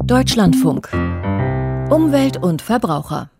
Deutschlandfunk. Umwelt und Verbraucher.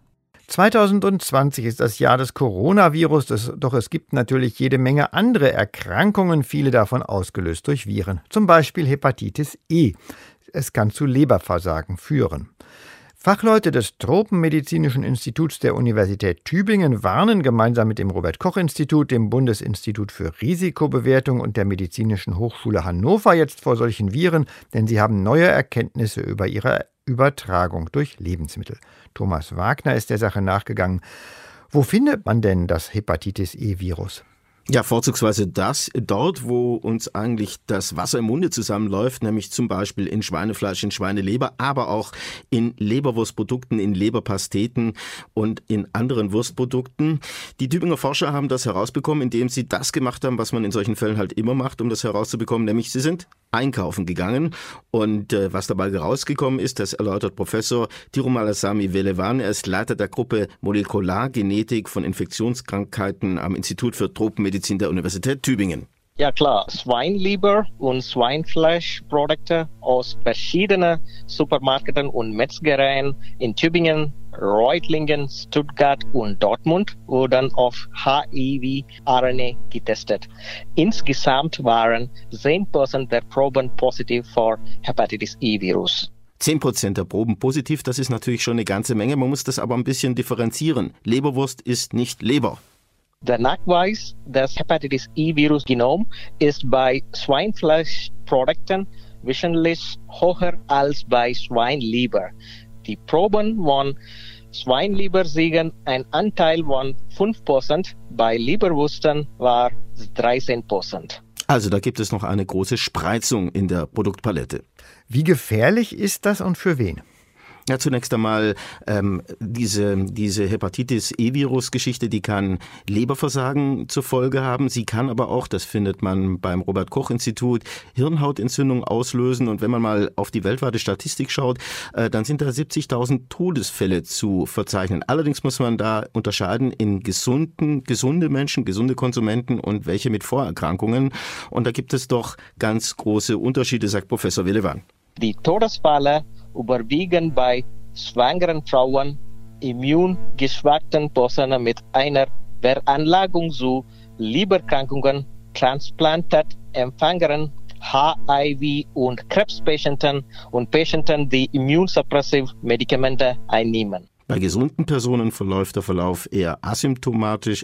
2020 ist das Jahr des Coronavirus, doch es gibt natürlich jede Menge andere Erkrankungen, viele davon ausgelöst durch Viren. Zum Beispiel Hepatitis E. Es kann zu Leberversagen führen. Fachleute des Tropenmedizinischen Instituts der Universität Tübingen warnen gemeinsam mit dem Robert-Koch-Institut, dem Bundesinstitut für Risikobewertung und der Medizinischen Hochschule Hannover jetzt vor solchen Viren, denn sie haben neue Erkenntnisse über ihre Übertragung durch Lebensmittel. Thomas Wagner ist der Sache nachgegangen. Wo findet man denn das Hepatitis E-Virus? Ja, vorzugsweise dort, wo uns eigentlich das Wasser im Munde zusammenläuft, nämlich zum Beispiel in Schweinefleisch, in Schweineleber, aber auch in Leberwurstprodukten, in Leberpasteten und in anderen Wurstprodukten. Die Tübinger Forscher haben das herausbekommen, indem sie das gemacht haben, was man in solchen Fällen halt immer macht, um das herauszubekommen, nämlich sie sind einkaufen gegangen. Und was dabei herausgekommen ist, das erläutert Professor Tirumalasamy Velevan. Er ist Leiter der Gruppe Molekulargenetik von Infektionskrankheiten am Institut für Tropenmedizin der Universität Tübingen. Ja klar, Schweinleber und Schweinfleischprodukte aus verschiedenen Supermärkten und Metzgereien in Tübingen, Reutlingen, Stuttgart und Dortmund wurden auf HIV-RNA getestet. Insgesamt waren 10% der Proben positiv für Hepatitis E-Virus. 10% der Proben positiv, das ist natürlich schon eine ganze Menge. Man muss das aber ein bisschen differenzieren. Leberwurst ist nicht Leber. Der Nachweis des Hepatitis E-Virus-Genom ist bei Schweinfleischprodukten wesentlich höher als bei Schweinleber. Die Proben von Schweinleber zeigen einen Anteil von 5%, bei Leberwürsten war 13%. Also da gibt es noch eine große Spreizung in der Produktpalette. Wie gefährlich ist das und für wen? Ja, zunächst einmal diese Hepatitis-E-Virus-Geschichte, die kann Leberversagen zur Folge haben. Sie kann aber auch, das findet man beim Robert-Koch-Institut, Hirnhautentzündung auslösen. Und wenn man mal auf die weltweite Statistik schaut, dann sind da 70.000 Todesfälle zu verzeichnen. Allerdings muss man da unterscheiden in gesunde Menschen, gesunde Konsumenten und welche mit Vorerkrankungen. Und da gibt es doch ganz große Unterschiede, sagt Professor Velevan. Die Todesfälle überwiegen bei schwangeren Frauen, immungeschwächten Personen mit einer Veranlagung zu Lebererkrankungen, Transplantat-Empfängern, HIV- und Krebspatienten und Patienten, die immunsuppressive Medikamente einnehmen. Bei gesunden Personen verläuft der Verlauf eher asymptomisch,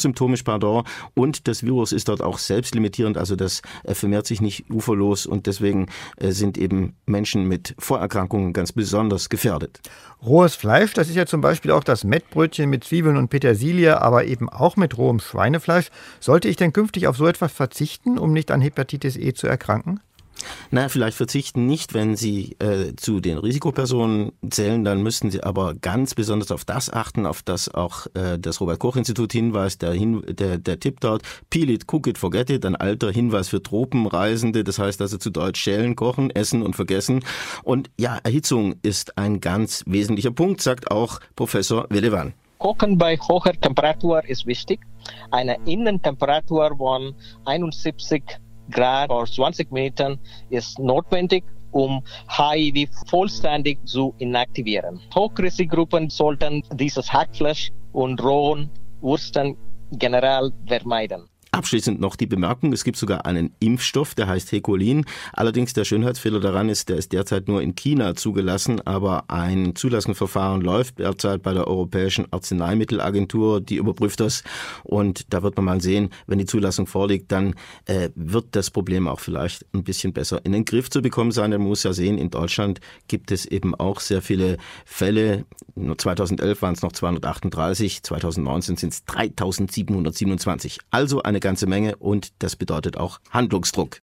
und das Virus ist dort auch selbstlimitierend, also das vermehrt sich nicht uferlos und deswegen sind eben Menschen mit Vorerkrankungen ganz besonders gefährdet. Rohes Fleisch, das ist ja zum Beispiel auch das Mettbrötchen mit Zwiebeln und Petersilie, aber eben auch mit rohem Schweinefleisch. Sollte ich denn künftig auf so etwas verzichten, um nicht an Hepatitis E zu erkranken? Na, vielleicht verzichten nicht, wenn Sie zu den Risikopersonen zählen, dann müssten Sie aber ganz besonders auf das achten, auf das auch das Robert-Koch-Institut hinweist, der Tipp dort, peel it, cook it, forget it, ein alter Hinweis für Tropenreisende, das heißt also zu Deutsch schälen, kochen, essen und vergessen. Und ja, Erhitzung ist ein ganz wesentlicher Punkt, sagt auch Professor Velevan. Kochen bei hoher Temperatur ist wichtig. Eine Innentemperatur von 71 Grad oder 20 Minuten ist notwendig, um HIV vollständig zu inaktivieren. Hochrisikogruppen sollten dieses Hackfleisch und rohen Würsten generell vermeiden. Abschließend noch die Bemerkung, es gibt sogar einen Impfstoff, der heißt Hecolin. Allerdings der Schönheitsfehler daran ist, der ist derzeit nur in China zugelassen, aber ein Zulassungsverfahren läuft derzeit bei der Europäischen Arzneimittelagentur, die überprüft das und da wird man mal sehen, wenn die Zulassung vorliegt, dann wird das Problem auch vielleicht ein bisschen besser in den Griff zu bekommen sein. Man muss ja sehen, in Deutschland gibt es eben auch sehr viele Fälle. Nur 2011 waren es noch 238, 2019 sind es 3727. Also eine ganze Menge und das bedeutet auch Handlungsdruck.